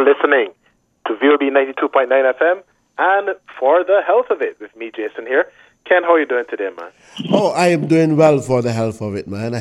listening to VOB 92.9 FM and For the Health of It with me, Jason, here. Ken, how are you doing today, man? Oh, I am doing well for the health of it, man.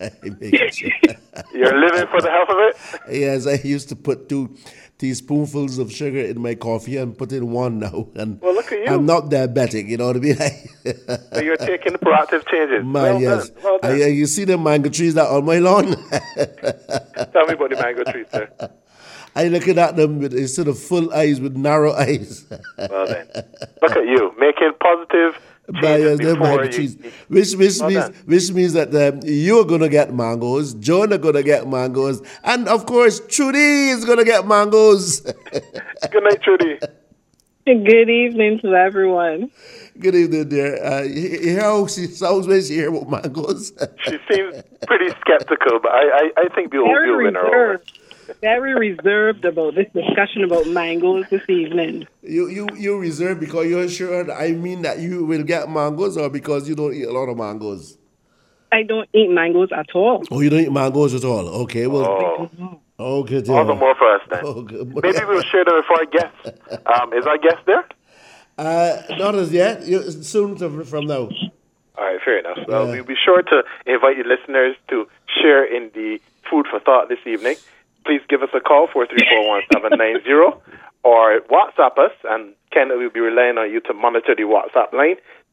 You're living for the health of it? Yes, I used to put 2 teaspoonfuls of sugar in my coffee and put in 1 now. And well, look at you. I'm not diabetic, you know what I mean? So you're taking proactive changes. Man, yes. Well done. You see the mango trees that are on my lawn? Tell me about the mango trees, sir. I looking at them with instead of full eyes, with narrow eyes. Well then, look at you making positive changes before you. Which means that you're gonna get mangoes, Jonah gonna get mangoes, and of course Trudy is gonna get mangoes. Good night, Trudy. Good evening to everyone. Good evening, dear. Here how she sounds when she hear about mangoes. She seems pretty skeptical, but I think we'll win her over. Very reserved about this discussion about mangoes this evening. You reserved because you're sure I mean that you will get mangoes, or because you don't eat a lot of mangoes? I don't eat mangoes at all. Oh, you don't eat mangoes at all? Okay, well. Oh, good. All the more for us then. Maybe we'll share them with our guest. Is our guest there? Not as yet. Soon from now. All right, fair enough. Well, we'll be sure to invite you listeners to share in the food for thought this evening. Please give us a call, 434-1790, or WhatsApp us, and Ken will be relying on you to monitor the WhatsApp line,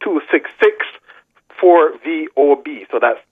266-4VOB. So that's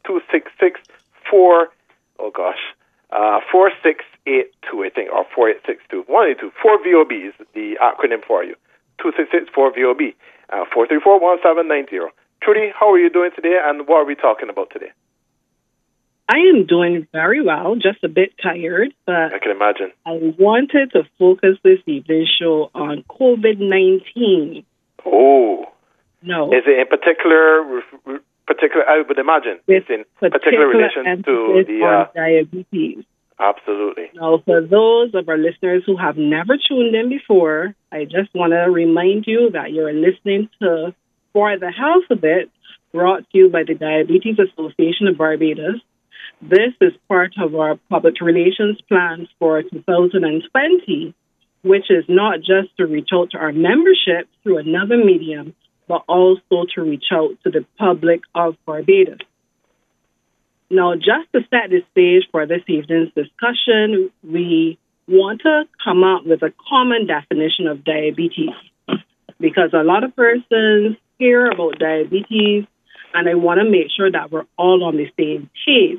266-4, 4682, I think, or 4862. 182. 4VOB is the acronym for you. 266-4VOB. 434-1790. Trudy, how are you doing today, and what are we talking about today? I am doing very well, just a bit tired, but I can imagine. I wanted to focus this evening's show on COVID-19. Oh. No. Is it in particular, I would imagine, it's in particular relation to the diabetes. Absolutely. Now, for those of our listeners who have never tuned in before, I just want to remind you that you're listening to For the Health of It, brought to you by the Diabetes Association of Barbados. This is part of our public relations plans for 2020, which is not just to reach out to our membership through another medium, but also to reach out to the public of Barbados. Now, just to set the stage for this evening's discussion, we want to come up with a common definition of diabetes, because a lot of persons hear about diabetes, and I want to make sure that we're all on the same page.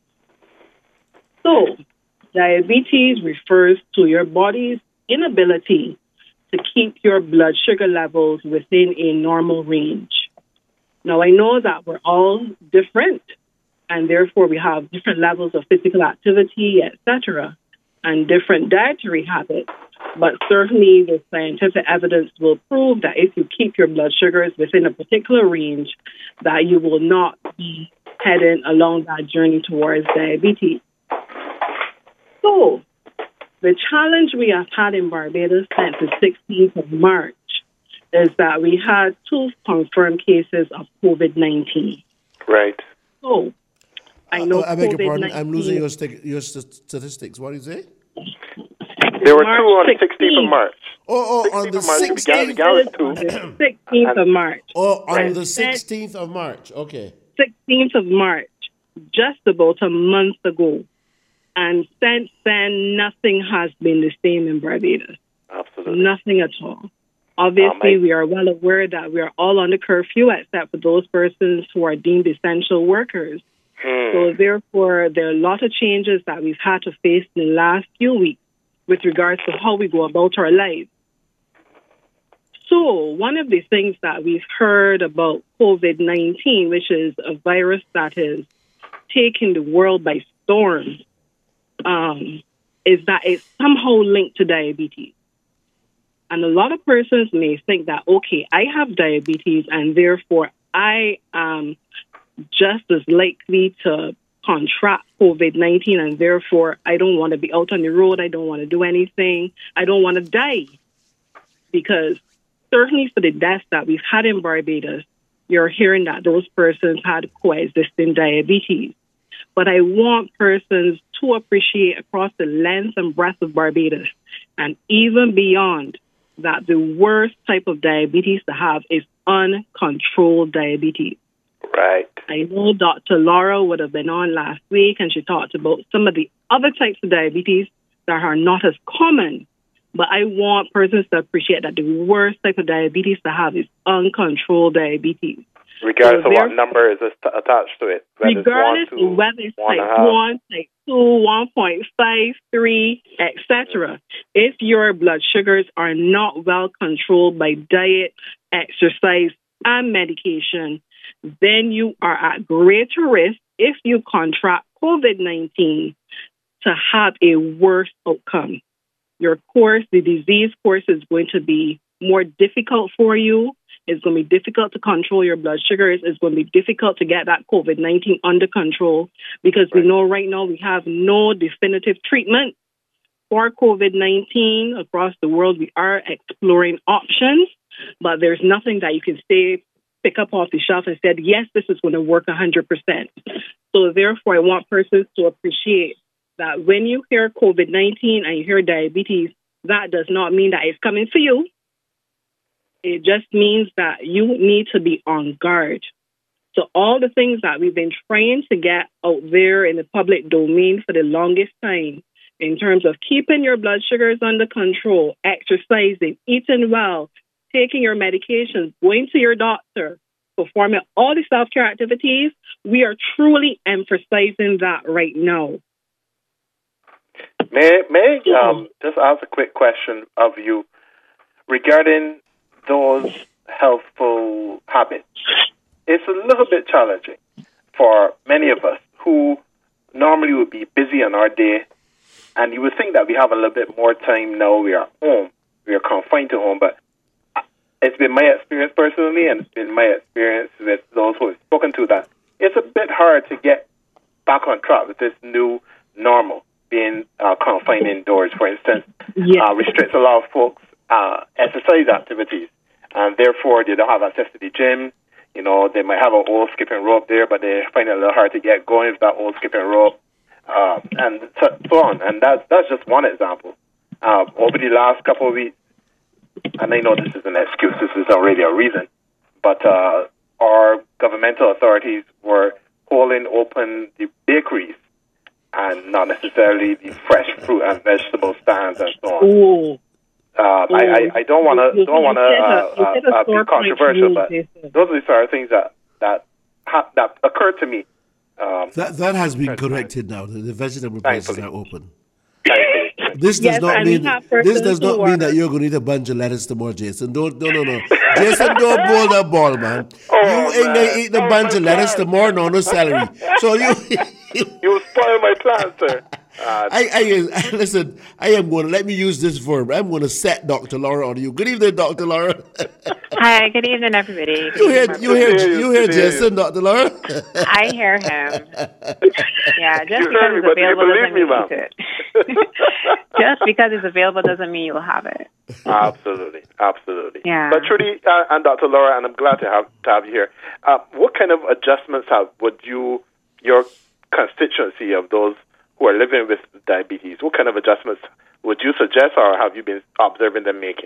So, diabetes refers to your body's inability to keep your blood sugar levels within a normal range. Now, I know that we're all different, and therefore we have different levels of physical activity, etc., and different dietary habits, but certainly the scientific evidence will prove that if you keep your blood sugars within a particular range, that you will not be heading along that journey towards diabetes. So, the challenge we have had in Barbados since the 16th of March is that we had 2 confirmed cases of COVID-19. Right. So, I know I beg your pardon, I'm losing your statistics. What do you say? There were 2 on the 16th of March. On the 16th. 16th of March. Oh, on the 16th of March. Okay. 16th of March, just about a month ago. And since then, nothing has been the same in Barbados. Absolutely. Nothing at all. Obviously, we are well aware that we are all under curfew, except for those persons who are deemed essential workers. So therefore, there are a lot of changes that we've had to face in the last few weeks with regards to how we go about our lives. So one of the things that we've heard about COVID-19, which is a virus that is taking the world by storm, is that it's somehow linked to diabetes. And a lot of persons may think that, okay, I have diabetes and therefore I am just as likely to contract COVID-19 and therefore I don't want to be out on the road. I don't want to do anything. I don't want to die. Because certainly for the deaths that we've had in Barbados, you're hearing that those persons had coexisting diabetes. But I want persons to appreciate across the length and breadth of Barbados and even beyond, that the worst type of diabetes to have is uncontrolled diabetes. Right. I know Dr. Laura would have been on last week, and she talked about some of the other types of diabetes that are not as common. But I want persons to appreciate that the worst type of diabetes to have is uncontrolled diabetes. Regardless of what number is attached to it. Regardless of whether it's type 1, type 2, 1.5, 3, etc. If your blood sugars are not well controlled by diet, exercise, and medication, then you are at greater risk if you contract COVID-19 to have a worse outcome. The disease course is going to be more difficult for you. It's going to be difficult to control your blood sugars. It's going to be difficult to get that COVID-19 under control because we know right now we have no definitive treatment for COVID-19 across the world. We are exploring options, but there's nothing that you can pick up off the shelf and said, yes, this is going to work 100%. So therefore, I want persons to appreciate that when you hear COVID-19 and you hear diabetes, that does not mean that it's coming for you. It just means that you need to be on guard. So all the things that we've been trying to get out there in the public domain for the longest time, in terms of keeping your blood sugars under control, exercising, eating well, taking your medications, going to your doctor, performing all the self-care activities, we are truly emphasizing that right now. May I just ask a quick question of you regarding those healthful habits? It's a little bit challenging for many of us who normally would be busy on our day, and you would think that we have a little bit more time now. We are home. We are confined to home, but it's been my experience personally, and it's been my experience with those who have spoken to that it's a bit hard to get back on track with this new normal, being confined indoors, for instance. Restricts a lot of folks' exercise activities, and therefore they don't have access to the gym. You know, they might have an old skipping rope there, but they find it a little hard to get going with that old skipping rope, and so on. And that's just one example. Over the last couple of weeks, and I know this is an excuse, this is already a reason, but our governmental authorities were holding open the bakeries and not necessarily the fresh fruit and vegetable stands and so on. I don't want to be controversial, but those are the sort of things that occurred to me. That has been corrected now. The vegetable places are open. This does not mean that you're going to eat a bunch of lettuce tomorrow, Jason. No. Jason, don't bowl that ball, man. You ain't going to eat a bunch of lettuce tomorrow, no celery. So you spoil my plans, sir. Listen, I am going to, let me use this verb. I'm going to set Dr. Laura on you. Good evening, Dr. Laura. Hi, good evening, everybody. You hear Jason, Dr. Laura? I hear him. Yeah, just because it's available doesn't mean you it. Just because it's available doesn't mean you'll have it. Absolutely. Yeah. But Trudy and Dr. Laura, and I'm glad to have you here. What kind of adjustments would your constituency of those who are living with diabetes, what kind of adjustments would you suggest, or have you been observing them making?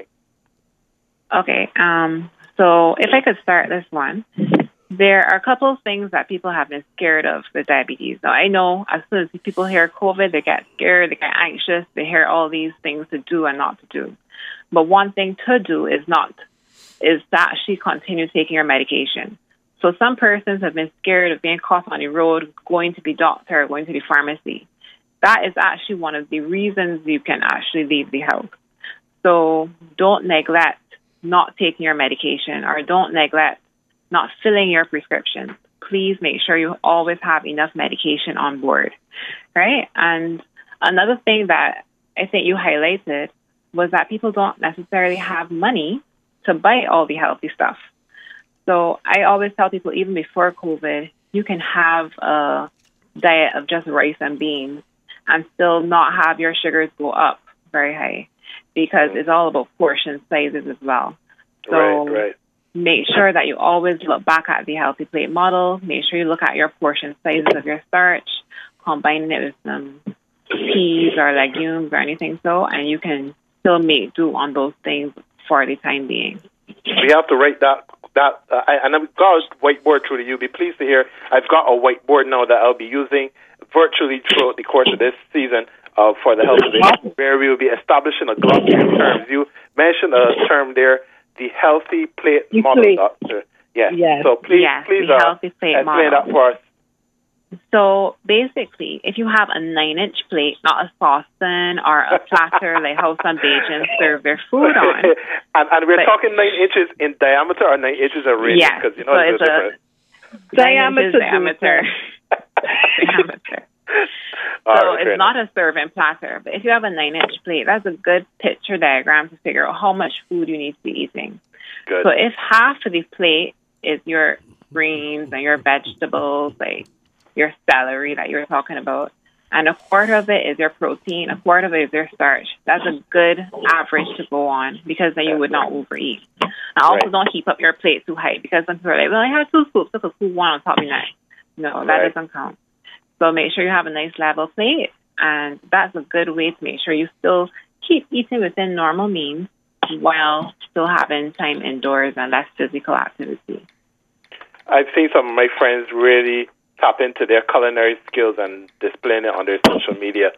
Okay, so if I could start this one, there are a couple of things that people have been scared of with diabetes. Now, I know as soon as people hear COVID, they get scared, they get anxious, they hear all these things to do and not to do. But one thing to do is to actually continue taking your medication. So some persons have been scared of being caught on the road, going to the doctor, going to the pharmacy. That is actually one of the reasons you can actually leave the house. So don't neglect not taking your medication, or don't neglect not filling your prescriptions. Please make sure you always have enough medication on board, right? And another thing that I think you highlighted was that people don't necessarily have money to buy all the healthy stuff. So I always tell people, even before COVID, you can have a diet of just rice and beans and still not have your sugars go up very high, because it's all about portion sizes as well. So right. Make sure that you always look back at the healthy plate model. Make sure you look at your portion sizes of your starch, combining it with some peas or legumes or anything and you can still make do on those things for the time being. We have to write that. And I've got a whiteboard through you'll be pleased to hear. I've got a whiteboard now that I'll be using virtually throughout the course of this season for the health of it, where we will be establishing a glossary of terms. You mentioned a term there, the healthy plate model, Doctor. Yes. So please explain that for us. So basically, if you have a 9-inch plate, not a saucepan or a platter like how some Bajans serve their food on. and we're talking 9 inches in diameter or 9 inches in radius? Yeah, because so it's a diameter. Diameter. So it's not a serving platter. But if you have a 9-inch plate, that's a good picture diagram to figure out how much food you need to be eating. Good. So if half of the plate is your greens and your vegetables, like your celery that you were talking about, and a quarter of it is your protein, a quarter of it is your starch. That's a good average to go on, because then you would not overeat. And also don't heap up your plate too high, because some people are like, well, I had 2 scoops, so who one on top of me? No, that doesn't count. So make sure you have a nice level plate, and that's a good way to make sure you still keep eating within normal means while still having time indoors and less physical activity. I've seen some of my friends really tap into their culinary skills and displaying it on their social media.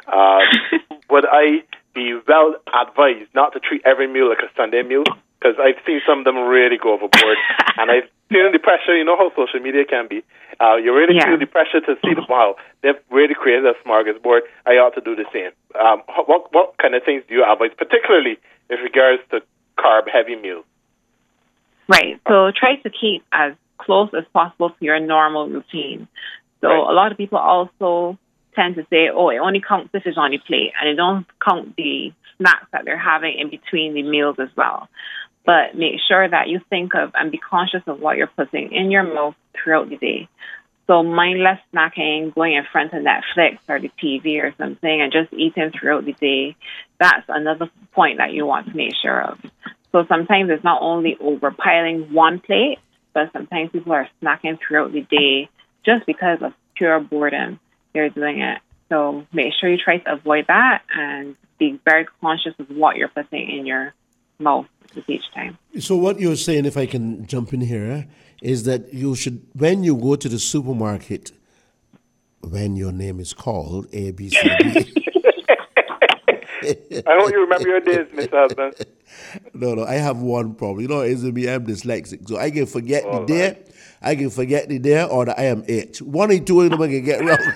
Would I be well advised not to treat every meal like a Sunday meal? Because I've seen some of them really go overboard. And I've seen the pressure, you know how social media can be. You really feel the pressure to see wow, they've really created a smorgasbord. I ought to do the same. What kind of things do you advise, particularly in regards to carb-heavy meals? Right. So try to keep as close as possible to your normal routine. So a lot of people also tend to say, oh, it only counts if it's on the plate, and it don't count the snacks that they're having in between the meals as well. But make sure that you think of and be conscious of what you're putting in your mouth throughout the day. So mindless snacking, going in front of Netflix or the TV or something and just eating throughout the day, that's another point that you want to make sure of. So sometimes it's not only overpiling one plate, but sometimes people are snacking throughout the day just because of pure boredom. They're doing it. So make sure you try to avoid that and be very conscious of what you're putting in your mouth with each time. So what you're saying, if I can jump in here, is that you should, when you go to the supermarket, when your name is called A, B, C, D. I hope you remember your days, Mr. Husband. No, I have one problem. You know, it's me, I'm dyslexic. So I can forget the day, I can forget the day, or the I am H. One or two of them I can get wrong.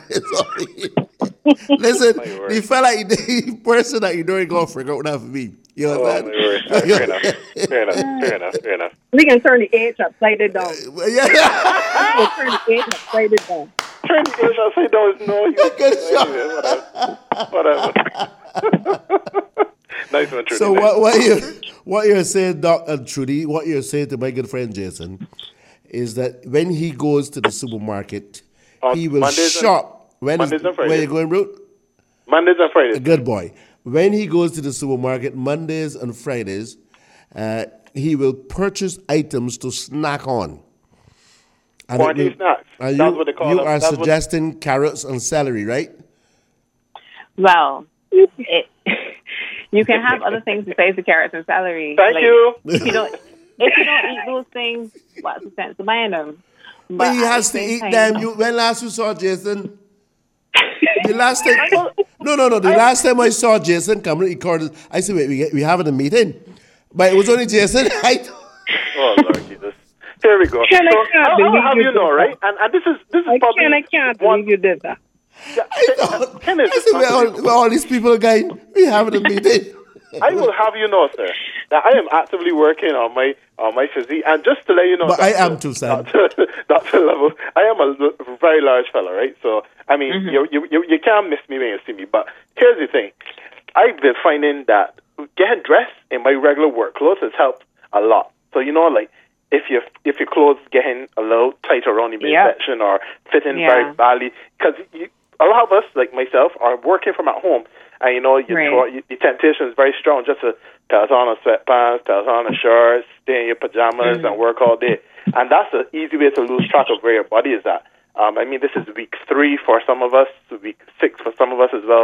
Listen, the fella, the person that you don't go for, go not for me. You know what I'm saying? Fair enough. We can turn the H upside it down. Yeah. We can turn the H upside it down. Turn the H upside down is no whatever. Nice one, Trudy. So what you're saying, Doc and Trudy, what you're saying to my good friend Jason, is that when he goes to the supermarket, he will shop. Mondays and Fridays. Where you going, Brute? Mondays and Fridays. Good boy. When he goes to the supermarket Mondays and Fridays, he will purchase items to snack on. Quantity snacks. And That's what they call you them. are suggesting carrots and celery, right? Well, you can have other things besides the carrots and celery. Thank you. If you don't eat those things, what's the sense of buying them? But he has to eat them. When last you saw Jason? The last time, the last time I saw Jason come to record, I said, wait, we having a meeting. But it was only Jason. Oh, Lord Jesus. Here we go. I'll have you know, right? And this is probably... I can't believe you did that. I said, where all these people going, we having a meeting. I will have you know, sir, that I am actively working on my physique, and just to let you know, but I am too, Sam. Dr. Level, I am a very large fella, right? So I mean, you can't miss me when you see me. But here's the thing: I've been finding that getting dressed in my regular work clothes has helped a lot. So you know, like if your clothes getting a little tight around the midsection or fitting very badly, because a lot of us, like myself, are working from at home. And, you know, the temptation is very strong just to put on a sweatpants, put on a shirt, stay in your pajamas and work all day. And that's an easy way to lose track of where your body is at. I mean, this is week 3 for some of us, week 6 for some of us as well.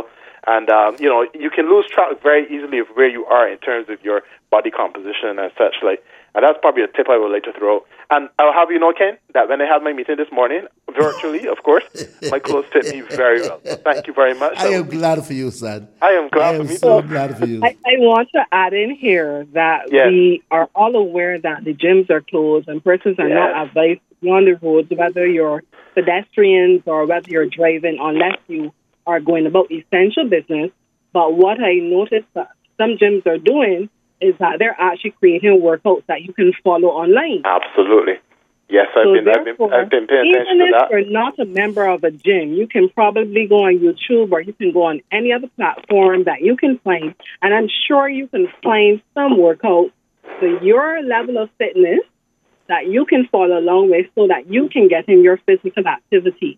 And, you can lose track very easily of where you are in terms of your body composition and such like. And that's probably a tip I would like to throw. And I'll have you know, Ken, that when I had my meeting this morning, virtually, of course, my clothes fit me very well. So thank you very much. I am glad for you, son. I am glad for me. So glad for you. I want to add in here that we are all aware that the gyms are closed and persons are not advised to be on the roads, whether you're pedestrians or whether you're driving, unless you are going about essential business. But what I noticed that some gyms are doing is that they're actually creating workouts that you can follow online. Absolutely. Yes, I've been paying attention even to if that. you're not a member of a gym, you can probably go on YouTube or you can go on any other platform that you can find, and I'm sure you can find some workouts for your level of fitness that you can follow along with so that you can get in your physical activity.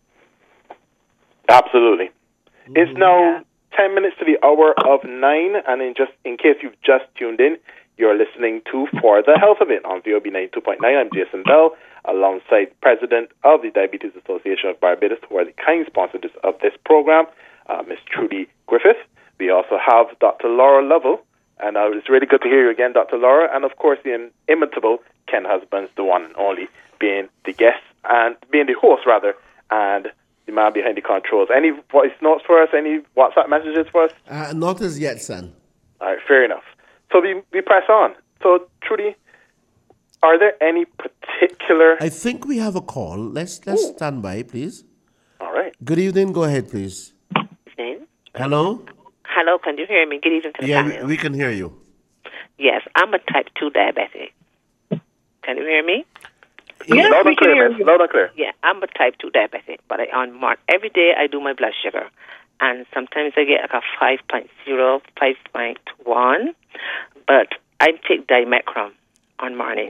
Absolutely. It's now 10 minutes to the hour of 9, and in case you've just tuned in, you're listening to For the Health of It on VOB 92.9. I'm Jason Bell, alongside President of the Diabetes Association of Barbados, who are the kind sponsors of this program, Ms. Trudy Griffith. We also have Dr. Laura Lovell, and it's really good to hear you again, Dr. Laura, and of course the inimitable Ken Husbands, the one and only, being the guest, and being the host, rather, and the man behind the controls. Any voice notes for us? Any WhatsApp messages for us? Not as yet, son. All right, fair enough. So we press on. So, Trudy, are there any particular... I think we have a call. Let's stand by, please. All right. Good evening. Go ahead, please. Hello? Hello, can you hear me? Good evening to the panel. Yeah, we can hear you. Yes, I'm a type 2 diabetic. Can you hear me? Yes, loud and clear, miss. Loud and clear. Yeah, I'm a type 2 diabetic, but every day I do my blood sugar, and sometimes I get like a 5.0, 5.1, but I take Dimecron on mornings.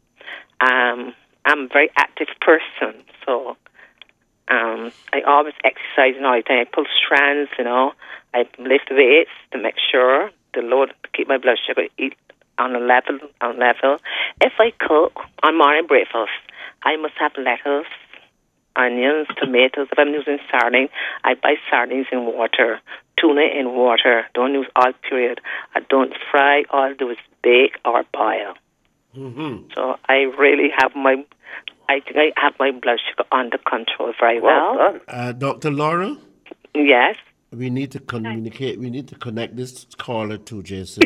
I'm a very active person, so I always exercise and all the time. I pull strands, I lift weights to make sure the load to keep my blood sugar on level. If I cook on morning breakfast, I must have lettuce, onions, tomatoes. If I'm using sardine, I buy sardines in water, tuna in water. Don't use oil, period. I don't fry. All I do is bake or boil. Mm-hmm. So I really have I think I have my blood sugar under control very well. Dr. Laura? Yes? We need to communicate. We need to connect this caller to Jason.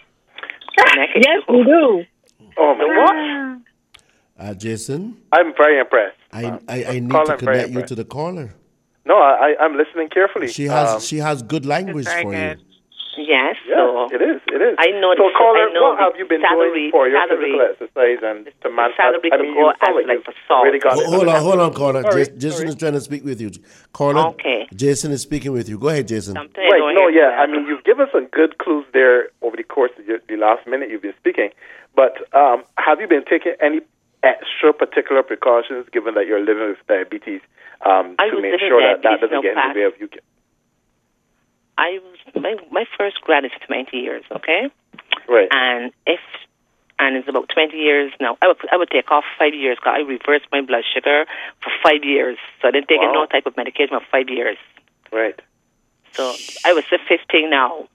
Yes, we do. Oh, my what? Jason? I'm very impressed. I need to connect you to the caller. No, I'm listening carefully. She has good language for you. Yes, so it is. I know. So, caller, what have you been doing for your physical exercise and to manage? Hold on, caller. Jason is trying to speak with you. Caller, okay. Jason is speaking with you. Go ahead, Jason. You've given us some good clues there over the course of the last minute you've been speaking. But have you been taking any extra particular precautions, given that you're living with diabetes, to make sure that doesn't get in the way of you? My first grad is 20 years, okay? Right. And it's about 20 years now. I would take off 5 years because I reversed my blood sugar for 5 years. So I didn't take no type of medication for 5 years. Right. So I was 15 now.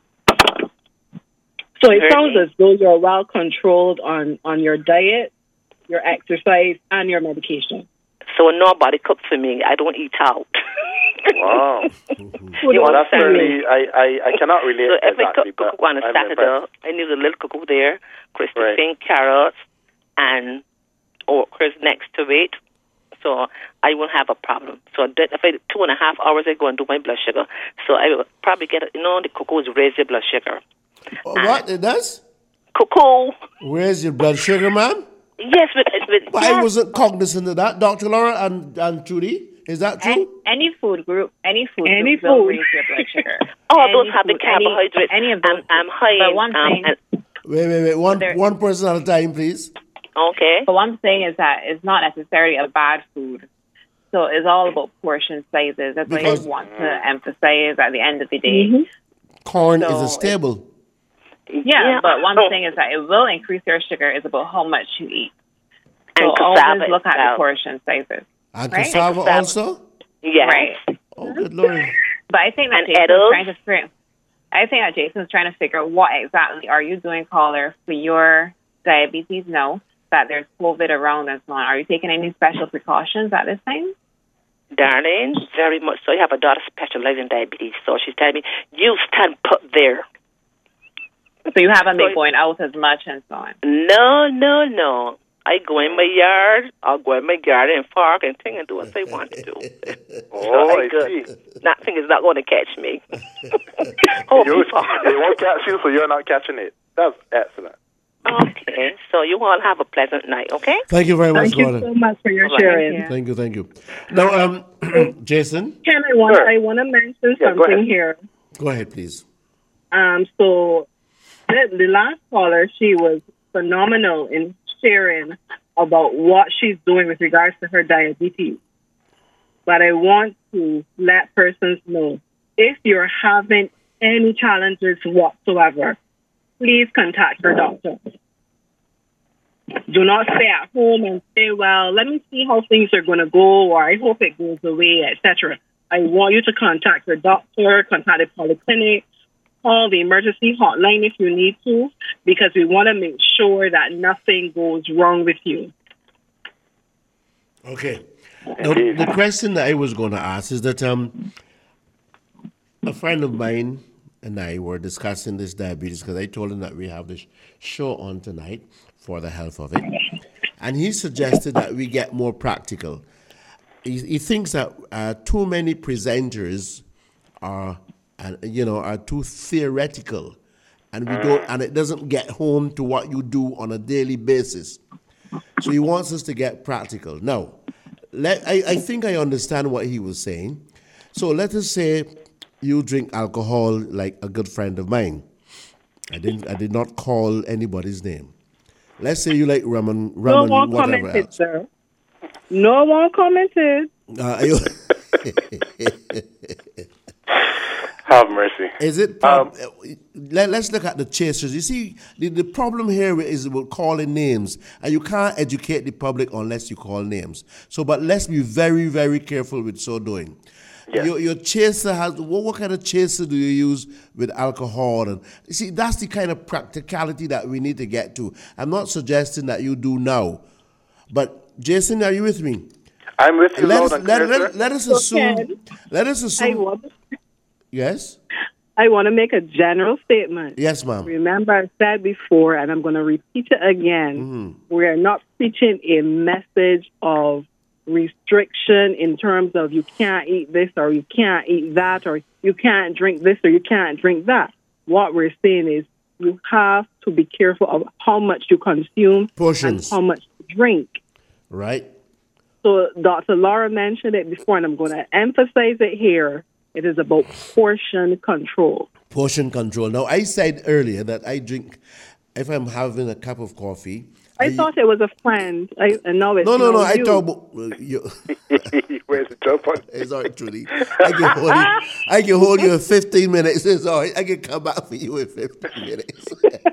So it sounds as though you're well controlled on your diet, your exercise, and your medication. So when nobody cooks for me, I don't eat out. Wow. That's really, I cannot relate so if exactly. I cook on a Saturday, I need a little cook there, Christmas carrots, and okras next to it. So I won't have a problem. So if I 2.5 hours, I go and do my blood sugar. So I will probably get, the cocoa raise your blood sugar. What? It does? Cocoa. Where's your blood sugar, ma'am? Yes, I wasn't cognizant of that. Dr. Laura and Trudy, is that true? Any food will raise your blood sugar. Don't have the carbohydrates. Any of those. I'm high. But one thing. Wait. One person at a time, please. Okay. But one thing is that it's not necessarily a bad food. So it's all about portion sizes. That's what I want to emphasize at the end of the day. Mm-hmm. Corn is a staple. Yeah, but one thing is that it will increase your sugar is about how much you eat. So and always look at the portion sizes. And cassava also? Yeah. Right. Oh, good Lord. But I think that Jason's trying to figure out what exactly are you doing, caller, for your diabetes now that there's COVID around and so on. Are you taking any special precautions at this time? Darling, very much so. I have a daughter specializing in diabetes, so she's telling me, you stand put there. So you haven't been going out as much and so on? No. I go in my yard, I'll go in my garden and park and thing and do what I want to do. I see. Nothing is not going to catch me. It won't catch you, so you're not catching it. That's excellent. Okay, so you all have a pleasant night, okay? Thank you very much, Thank you so much for your sharing. Thank you. Now, Jason? Ken, I want to mention something here. Go ahead, please. So the last caller, she was phenomenal in sharing about what she's doing with regards to her diabetes. But I want to let persons know, if you're having any challenges whatsoever, please contact your doctor. Do not stay at home and say, well, let me see how things are going to go, or I hope it goes away, etc. I want you to contact your doctor, contact the polyclinic, call the emergency hotline if you need to, because we want to make sure that nothing goes wrong with you. Okay. Now, the question that I was going to ask is that a friend of mine and I were discussing this diabetes because I told him that we have this show on tonight for the health of it. And he suggested that we get more practical. He thinks that too many presenters are too theoretical, and it doesn't get home to what you do on a daily basis. So he wants us to get practical. Now, I think I understand what he was saying. So let us say you drink alcohol like a good friend of mine. I did not call anybody's name. Let's say you like rum and whatever commented, else. Sir. No one commented. Have mercy. Is it? Let's look at the chasers. You see, the problem here is with calling names, and you can't educate the public unless you call names. So, but let's be very, very careful with so doing. Yes. Your chaser has what kind of chaser do you use with alcohol? And you see, that's the kind of practicality that we need to get to. I'm not suggesting that you do now, but Jason, are you with me? I'm with you. Let us assume. Yes? I want to make a general statement. Yes, ma'am. Remember, I said before, and I'm going to repeat it again. Mm-hmm. We are not preaching a message of restriction in terms of you can't eat this or you can't eat that or you can't drink this or you can't drink that. What we're saying is you have to be careful of how much you consume, portions, and how much you drink. Right. So Dr. Laura mentioned it before, and I'm going to emphasize it here. It is about portion control. Portion control. Now, I said earlier that I drink, if I'm having a cup of coffee. I thought it was a friend. And now it's No. I thought about you. Where's the jump on? It's all right, Trudy. I can hold you in 15 minutes. It's all right. I can come back for you in 15 minutes.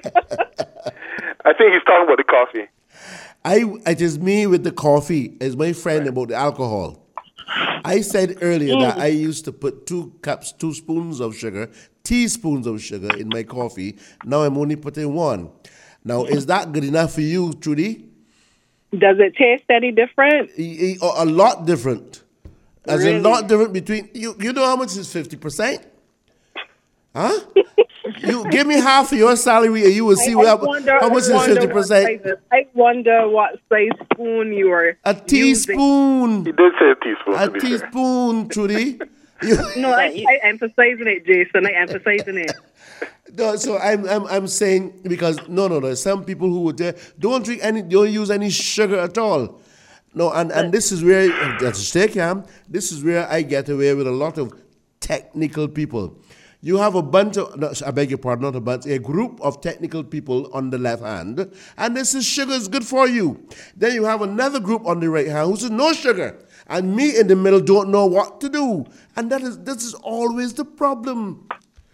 I think he's talking about the coffee. It is me with the coffee. It's my friend about the alcohol. I said earlier that I used to put 2 spoons of sugar, teaspoons of sugar in my coffee. Now I'm only putting 1. Now, is that good enough for you, Trudy? Does it taste any different? A lot different. There's a lot different between... You know how much is 50%? Huh? You give me half of your salary and you will see how much is 50%. I wonder what size spoon you are A teaspoon. He did say a teaspoon. A teaspoon, Trudy. No, I emphasizing it, Jason. I emphasizing it. No, so I'm saying because no. There's some people who would don't use any sugar at all. No, and this is where this is where I get away with a lot of technical people. You have a bunch of, I beg your pardon, not a bunch, a group of technical people on the left hand, and this is sugar is good for you. Then you have another group on the right hand who says no sugar, and me in the middle don't know what to do. And this is always the problem.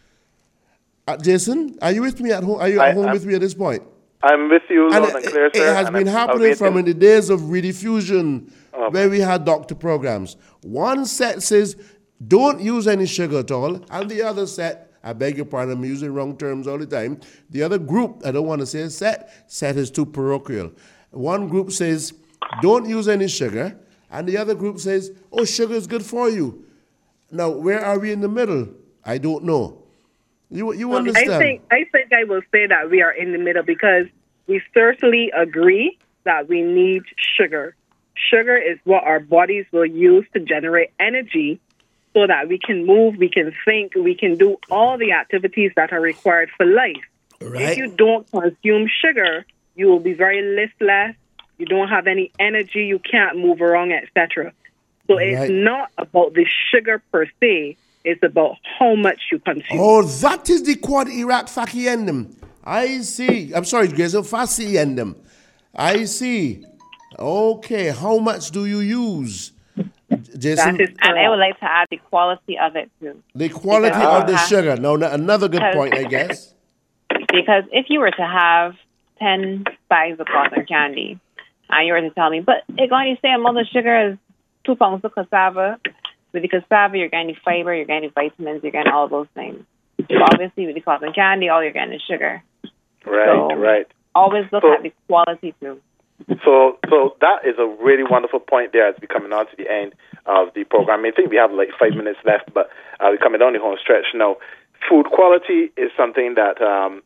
Jason, are you with me at home? Are you at home with me at this point? I'm with you, loud and clear, sir. It has been happening from in the days of rediffusion, where we had doctor programs. One set says, don't use any sugar at all. And the other set, I beg your pardon, I'm using wrong terms all the time. The other group, I don't want to say set is too parochial. One group says, don't use any sugar. And the other group says, oh, sugar is good for you. Now, where are we in the middle? I don't know. You understand? I think I will say that we are in the middle because we certainly agree that we need sugar. Sugar is what our bodies will use to generate energy so that we can move, we can think, we can do all the activities that are required for life. Right. If you don't consume sugar, you will be very listless. You don't have any energy. You can't move around, etc. So it's not about the sugar per se. It's about how much you consume. Oh, that is the quad Iraq faciendum. I see. I'm sorry, Jason, faciendum. I see. Okay, how much do you use, Jason? And I would like to add the quality of it too. The quality of the sugar. Now, another good point, I guess. Because if you were to have 10 bags of cotton candy, and you were to tell me, but it's going to say amount of sugar is 2 pounds of cassava. With the cassava, you're getting fiber, you're getting vitamins, you're getting all those things. So obviously, with the cotton candy, all you're getting is sugar. Right. Always look at the quality too. So that is a really wonderful point there as we're coming on to the end of the program. I think we have like 5 minutes left, but we're coming down the home stretch now. Food quality is something that,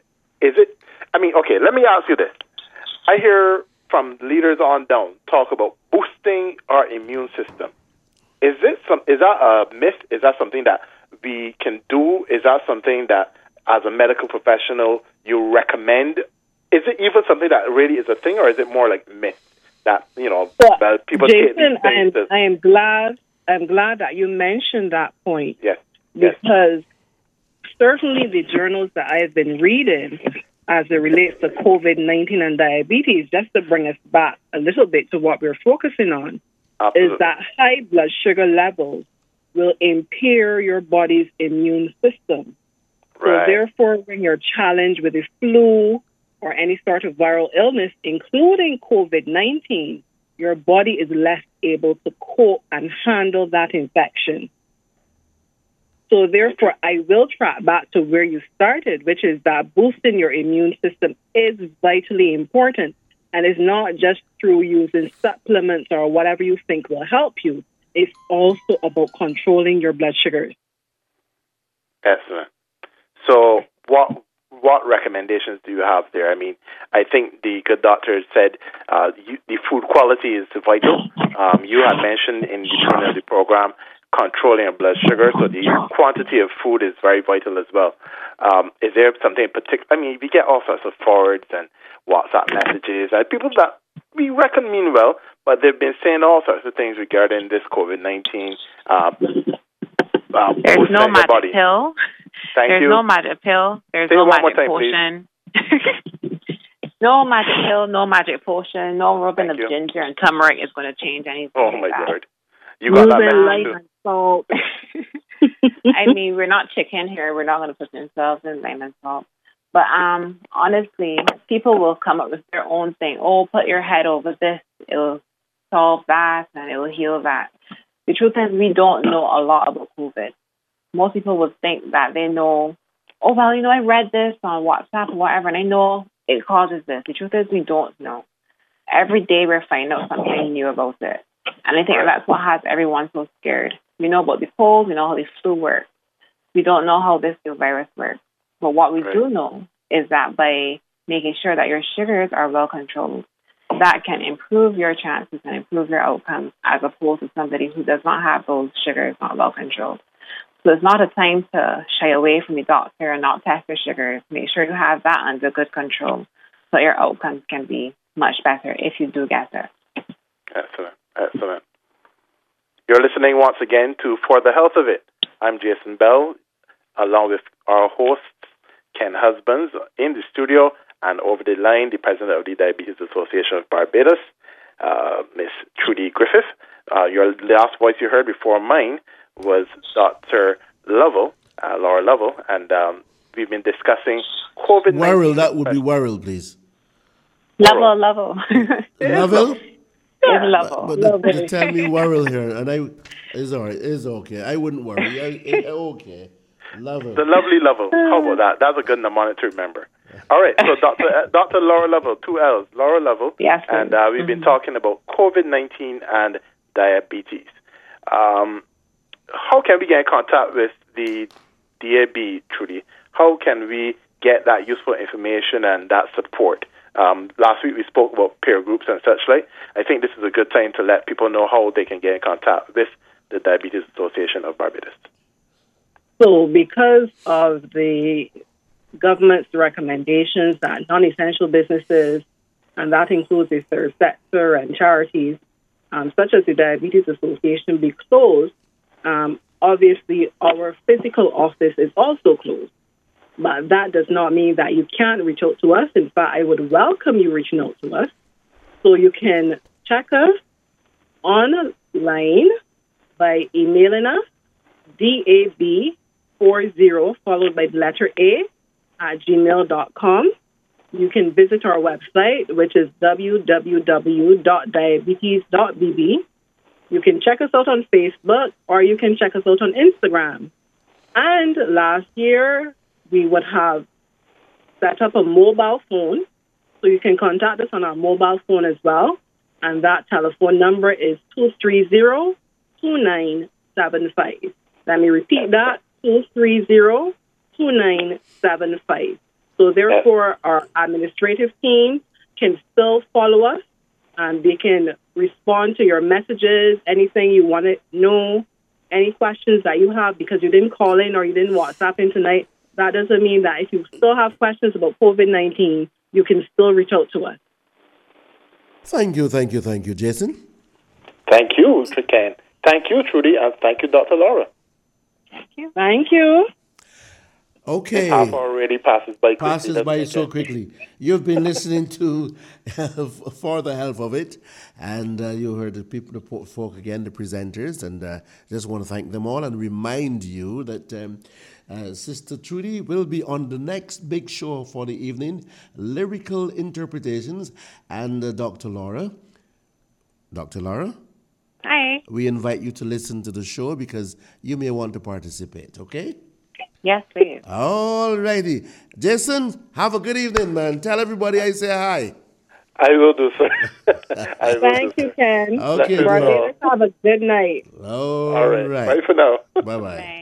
let me ask you this. I hear from leaders on down talk about boosting our immune system. Is that a myth? Is that something that we can do? Is that something that, as a medical professional, you recommend? Is it even something that really is a thing, or is it more like myth that that people take these things? I am glad that you mentioned that point. Yes. Because certainly the journals that I have been reading as it relates to COVID-19 and diabetes, just to bring us back a little bit to what we're focusing on, Absolutely. is that high blood sugar levels will impair your body's immune system. Right. So therefore, when you're challenged with the flu or any sort of viral illness, including COVID-19, your body is less able to cope and handle that infection. So therefore, I will track back to where you started, which is that boosting your immune system is vitally important. And it's not just through using supplements or whatever you think will help you. It's also about controlling your blood sugars. Excellent. So what recommendations do you have there? I mean, I think the good doctor said the food quality is vital. You had mentioned in the beginning of the program controlling your blood sugar, so the quantity of food is very vital as well. Is there something in particular? I mean, we get all sorts of forwards and WhatsApp messages, and people that we reckon mean well, but they've been saying all sorts of things regarding this COVID-19. There's no magic pill. There's no magic pill. There's no magic potion. No magic pill, no magic potion, no rubbing of ginger and turmeric is going to change anything. Oh, my Lord. You got that message too. Salt. I mean, we're not chicken here. We're not going to put themselves in lime and salt. But honestly, people will come up with their own thing. Oh, put your head over this. It'll solve that and it'll heal that. The truth is we don't know a lot about COVID. Most people would think that they know, oh, well, I read this on WhatsApp or whatever, and I know it causes this. The truth is we don't know. Every day we're finding out something new about it. And I think that's what has everyone so scared. We know about the colds, we know how the flu works. We don't know how this new virus works. But what we do know is that by making sure that your sugars are well controlled, that can improve your chances and improve your outcomes as opposed to somebody who does not have those sugars not well controlled. So it's not a time to shy away from the doctor and not test your sugars. Make sure you have that under good control so your outcomes can be much better if you do get it. Excellent. You're listening once again to For the Health of It. I'm Jason Bell, along with our hosts, Ken Husbands, in the studio, and over the line, the president of the Diabetes Association of Barbados, Miss Trudy Griffith. Your last voice you heard before mine was Dr. Lovell, Laura Lovell, and we've been discussing COVID-19. Worrell, that would be Worrell, please. Lovell. Lovell? It's level. But they tell me worry here, and it's all right. It's okay. I wouldn't worry. Okay. Love it. The lovely Lovell. How about that? That's a good mnemonic to remember. All right. So Dr. Laura Lovell, 2 L's. Laura Lovell. Yes. And we've been talking about COVID-19 and diabetes. How can we get in contact with the DAB, Trudy? How can we get that useful information and that support? Last week we spoke about peer groups and such like. I think this is a good time to let people know how they can get in contact with the Diabetes Association of Barbados. So because of the government's recommendations that non-essential businesses, and that includes the third sector and charities, such as the Diabetes Association, be closed, obviously our physical office is also closed. But that does not mean that you can't reach out to us. In fact, I would welcome you reaching out to us. So you can check us online by emailing us, DAB40, followed by the letter A, at gmail.com. You can visit our website, which is www.diabetes.bb. You can check us out on Facebook, or you can check us out on Instagram. And last year, we would have set up a mobile phone, so you can contact us on our mobile phone as well. And that telephone number is 230-2975. Let me repeat that, 230-2975. So therefore, our administrative team can still follow us, and they can respond to your messages, anything you want to know, any questions that you have because you didn't call in or you didn't WhatsApp in tonight. That doesn't mean that if you still have questions about COVID-19, you can still reach out to us. Thank you, Jason. Thank you, Ken. Thank you, Trudy, and thank you, Dr. Laura. Thank you. Okay. Half already passes by quickly. Passes by so quickly. You've been listening to For the Health of It, and you heard the people, the folk again, the presenters, and just want to thank them all and remind you that Sister Trudy will be on the next big show for the evening, Lyrical Interpretations, and Dr. Laura. Dr. Laura? Hi. We invite you to listen to the show because you may want to participate, okay? Yes, please. All righty. Jason, have a good evening, man. Tell everybody I say hi. I will do so. Thank you, Ken. Okay, Barbados, have a good night. All right. Bye for now. Bye-bye. Bye.